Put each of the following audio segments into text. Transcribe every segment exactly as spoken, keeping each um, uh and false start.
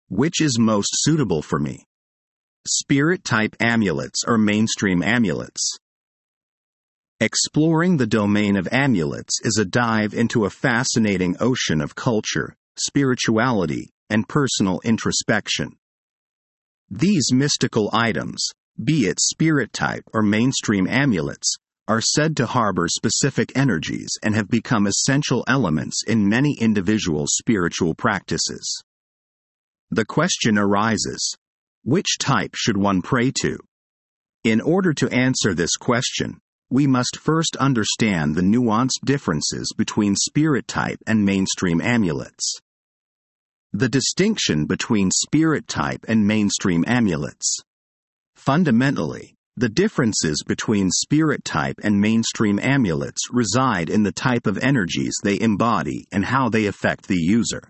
Which is most suitable for me? Spirit-type amulets or mainstream amulets? Exploring the domain of amulets is a dive into a fascinating ocean of culture, spirituality, and personal introspection. These mystical items, be it spirit-type or mainstream amulets, are said to harbor specific energies and have become essential elements in many individuals' spiritual practices. The question arises, which type should one pray to? In order to answer this question, we must first understand the nuanced differences between spirit-type and mainstream amulets. The distinction between spirit-type and mainstream amulets. Fundamentally, the differences between spirit-type and mainstream amulets reside in the type of energies they embody and how they affect the user.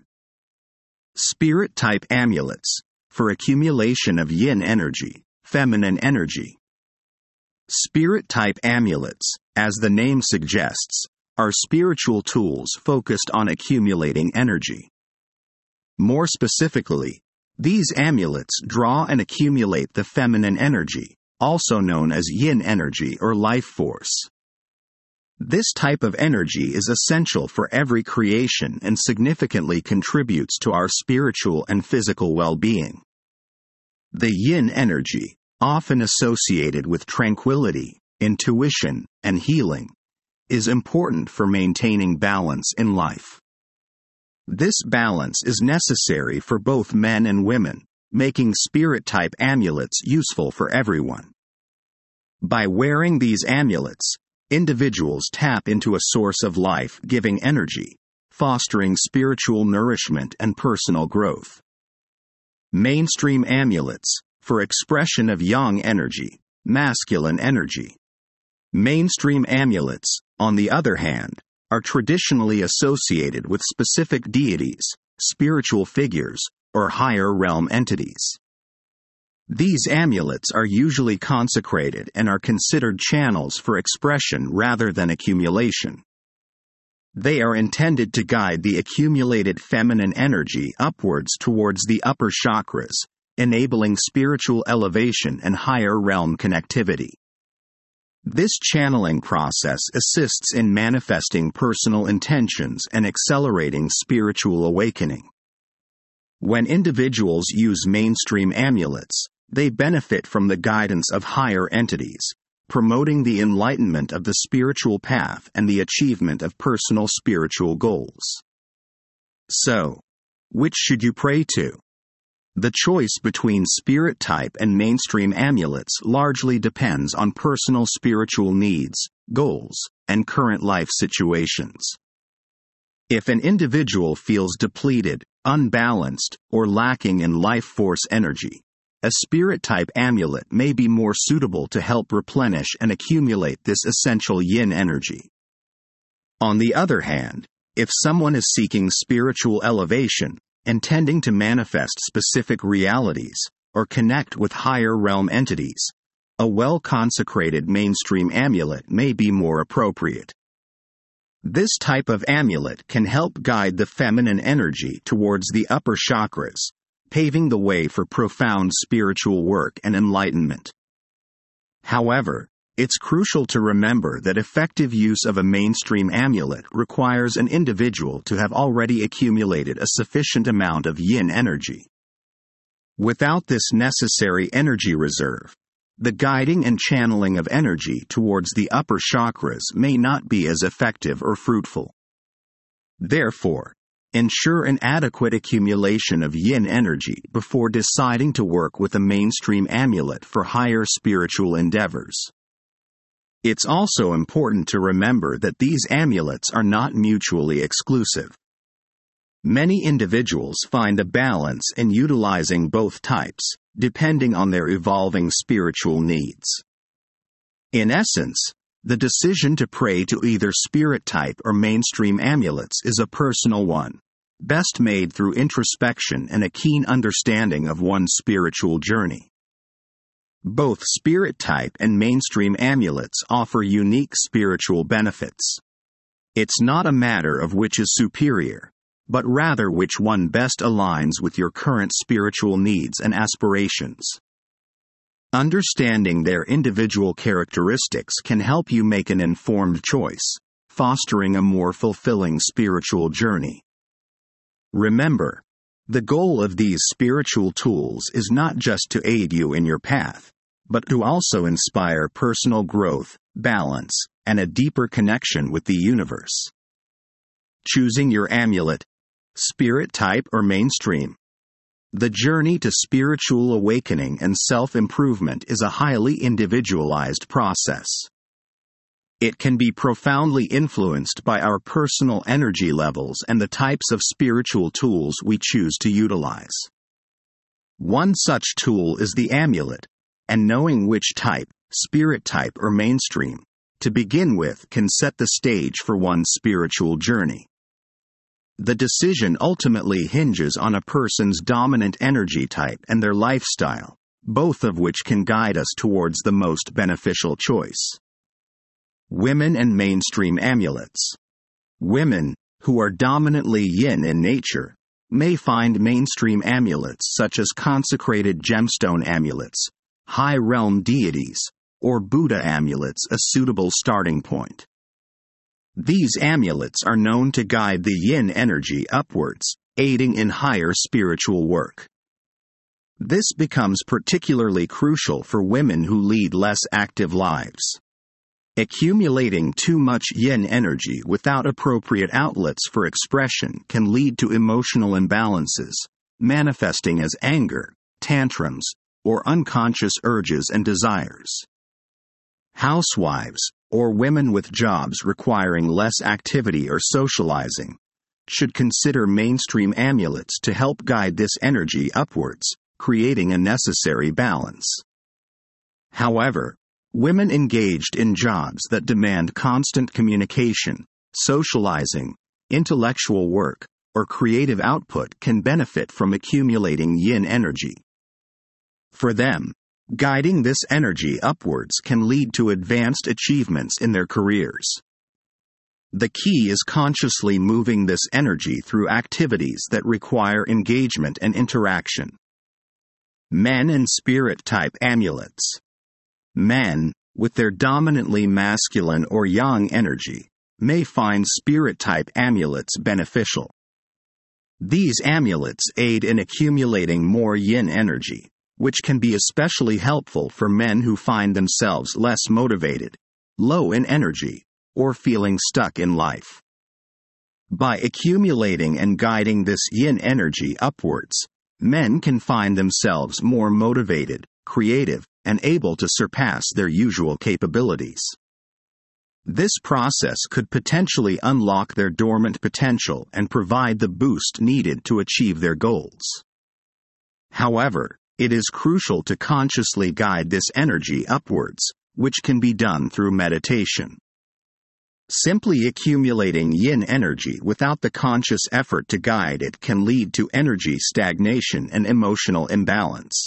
Spirit-type amulets, for accumulation of yin energy, feminine energy. Spirit-type amulets, as the name suggests, are spiritual tools focused on accumulating energy. More specifically, these amulets draw and accumulate the feminine energy, also known as yin energy or life force. This type of energy is essential for every creation and significantly contributes to our spiritual and physical well-being. The yin energy, often associated with tranquility, intuition, and healing, is important for maintaining balance in life. This balance is necessary for both men and women, making spirit-type amulets useful for everyone. By wearing these amulets, individuals tap into a source of life-giving energy, fostering spiritual nourishment and personal growth. Mainstream amulets, for expression of yang energy, masculine energy. Mainstream amulets, on the other hand, are traditionally associated with specific deities, spiritual figures, or higher realm entities. These amulets are usually consecrated and are considered channels for expression rather than accumulation. They are intended to guide the accumulated feminine energy upwards towards the upper chakras, enabling spiritual elevation and higher realm connectivity. This channeling process assists in manifesting personal intentions and accelerating spiritual awakening. When individuals use mainstream amulets, they benefit from the guidance of higher entities, promoting the enlightenment of the spiritual path and the achievement of personal spiritual goals. So, which should you pray to? The choice between spirit-type and mainstream amulets largely depends on personal spiritual needs, goals, and current life situations. If an individual feels depleted, unbalanced, or lacking in life force energy, a spirit-type amulet may be more suitable to help replenish and accumulate this essential yin energy. On the other hand, if someone is seeking spiritual elevation, intending to manifest specific realities, or connect with higher realm entities, a well-consecrated mainstream amulet may be more appropriate. This type of amulet can help guide the feminine energy towards the upper chakras, paving the way for profound spiritual work and enlightenment. However, it's crucial to remember that effective use of a mainstream amulet requires an individual to have already accumulated a sufficient amount of yin energy. Without this necessary energy reserve, the guiding and channeling of energy towards the upper chakras may not be as effective or fruitful. Therefore, ensure an adequate accumulation of yin energy before deciding to work with a mainstream amulet for higher spiritual endeavors. It's also important to remember that these amulets are not mutually exclusive. Many individuals find a balance in utilizing both types, depending on their evolving spiritual needs. In essence, the decision to pray to either spirit-type or mainstream amulets is a personal one, best made through introspection and a keen understanding of one's spiritual journey. Both spirit-type and mainstream amulets offer unique spiritual benefits. It's not a matter of which is superior, but rather which one best aligns with your current spiritual needs and aspirations. Understanding their individual characteristics can help you make an informed choice, fostering a more fulfilling spiritual journey. Remember, the goal of these spiritual tools is not just to aid you in your path, but to also inspire personal growth, balance, and a deeper connection with the universe. Choosing your amulet, spirit type or mainstream. The journey to spiritual awakening and self-improvement is a highly individualized process. It can be profoundly influenced by our personal energy levels and the types of spiritual tools we choose to utilize. One such tool is the amulet, and knowing which type, spirit type or mainstream, to begin with can set the stage for one's spiritual journey. The decision ultimately hinges on a person's dominant energy type and their lifestyle, both of which can guide us towards the most beneficial choice. Women and mainstream amulets. Women, who are dominantly yin in nature, may find mainstream amulets such as consecrated gemstone amulets, high realm deities, or Buddha amulets a suitable starting point. These amulets are known to guide the yin energy upwards, aiding in higher spiritual work. This becomes particularly crucial for women who lead less active lives. Accumulating too much yin energy without appropriate outlets for expression can lead to emotional imbalances, manifesting as anger, tantrums, or unconscious urges and desires. Housewives, or women with jobs requiring less activity or socializing, should consider mainstream amulets to help guide this energy upwards, creating a necessary balance. However, women engaged in jobs that demand constant communication, socializing, intellectual work, or creative output can benefit from accumulating yin energy. For them, guiding this energy upwards can lead to advanced achievements in their careers. The key is consciously moving this energy through activities that require engagement and interaction. Men and spirit-type amulets. Men, with their dominantly masculine or yang energy, may find spirit-type amulets beneficial. These amulets aid in accumulating more yin energy, which can be especially helpful for men who find themselves less motivated, low in energy, or feeling stuck in life. By accumulating and guiding this yin energy upwards, men can find themselves more motivated, creative, and able to surpass their usual capabilities. This process could potentially unlock their dormant potential and provide the boost needed to achieve their goals. However, it is crucial to consciously guide this energy upwards, which can be done through meditation. Simply accumulating yin energy without the conscious effort to guide it can lead to energy stagnation and emotional imbalance.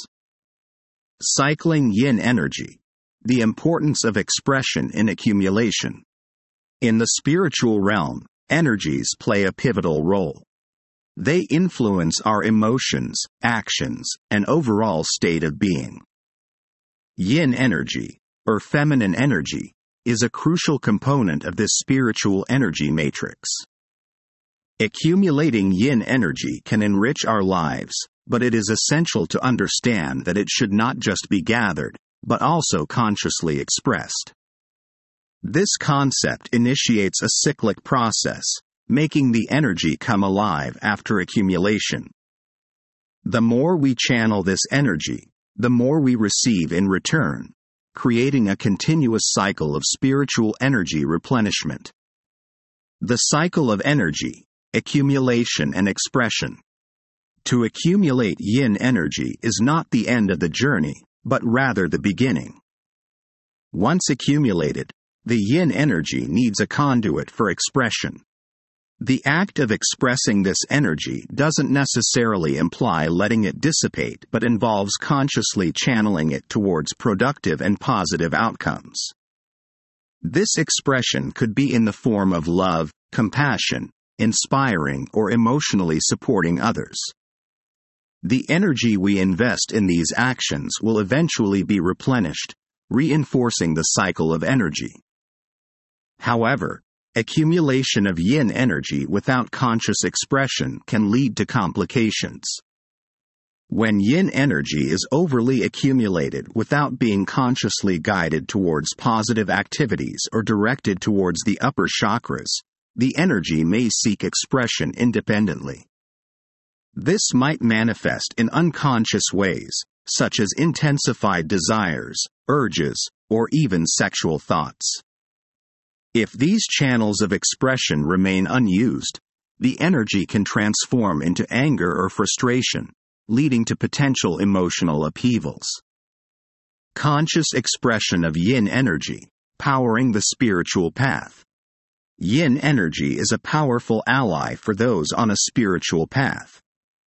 Cycling yin energy. The importance of expression in accumulation. In the spiritual realm, energies play a pivotal role. They influence our emotions, actions, and overall state of being. Yin energy, or feminine energy, is a crucial component of this spiritual energy matrix. Accumulating yin energy can enrich our lives, but it is essential to understand that it should not just be gathered, but also consciously expressed. This concept initiates a cyclic process, making the energy come alive after accumulation. The more we channel this energy, the more we receive in return, creating a continuous cycle of spiritual energy replenishment. The cycle of energy, accumulation and expression. To accumulate yin energy is not the end of the journey, but rather the beginning. Once accumulated, the yin energy needs a conduit for expression. The act of expressing this energy doesn't necessarily imply letting it dissipate, but involves consciously channeling it towards productive and positive outcomes. This expression could be in the form of love, compassion, inspiring, or emotionally supporting others. The energy we invest in these actions will eventually be replenished, reinforcing the cycle of energy. However, accumulation of yin energy without conscious expression can lead to complications. When yin energy is overly accumulated without being consciously guided towards positive activities or directed towards the upper chakras, the energy may seek expression independently. This might manifest in unconscious ways, such as intensified desires, urges, or even sexual thoughts. If these channels of expression remain unused, the energy can transform into anger or frustration, leading to potential emotional upheavals. Conscious expression of yin energy, powering the spiritual path. Yin energy is a powerful ally for those on a spiritual path.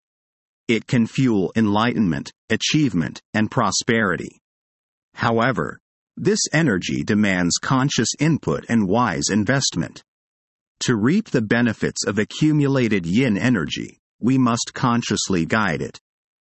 It can fuel enlightenment, achievement, and prosperity. However, this energy demands conscious input and wise investment. To reap the benefits of accumulated yin energy, we must consciously guide it.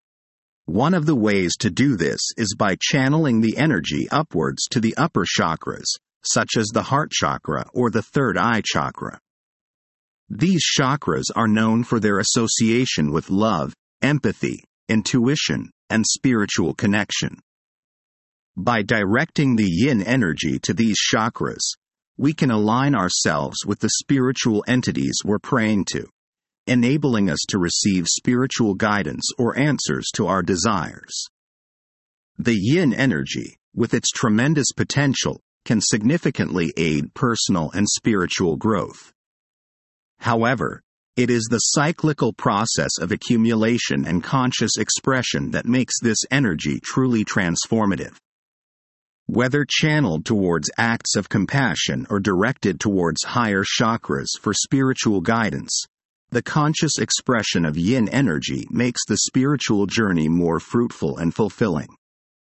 One of the ways to do this is by channeling the energy upwards to the upper chakras, such as the heart chakra or the third eye chakra. These chakras are known for their association with love, empathy, intuition, and spiritual connection. By directing the yin energy to these chakras, we can align ourselves with the spiritual entities we're praying to, enabling us to receive spiritual guidance or answers to our desires. The yin energy, with its tremendous potential, can significantly aid personal and spiritual growth. However, it is the cyclical process of accumulation and conscious expression that makes this energy truly transformative. Whether channeled towards acts of compassion or directed towards higher chakras for spiritual guidance, the conscious expression of yin energy makes the spiritual journey more fruitful and fulfilling.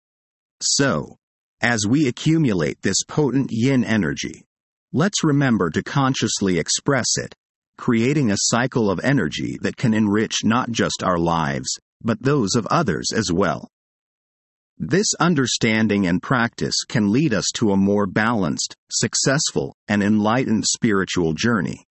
So, as we accumulate this potent yin energy, let's remember to consciously express it, creating a cycle of energy that can enrich not just our lives, but those of others as well. This understanding and practice can lead us to a more balanced, successful, and enlightened spiritual journey.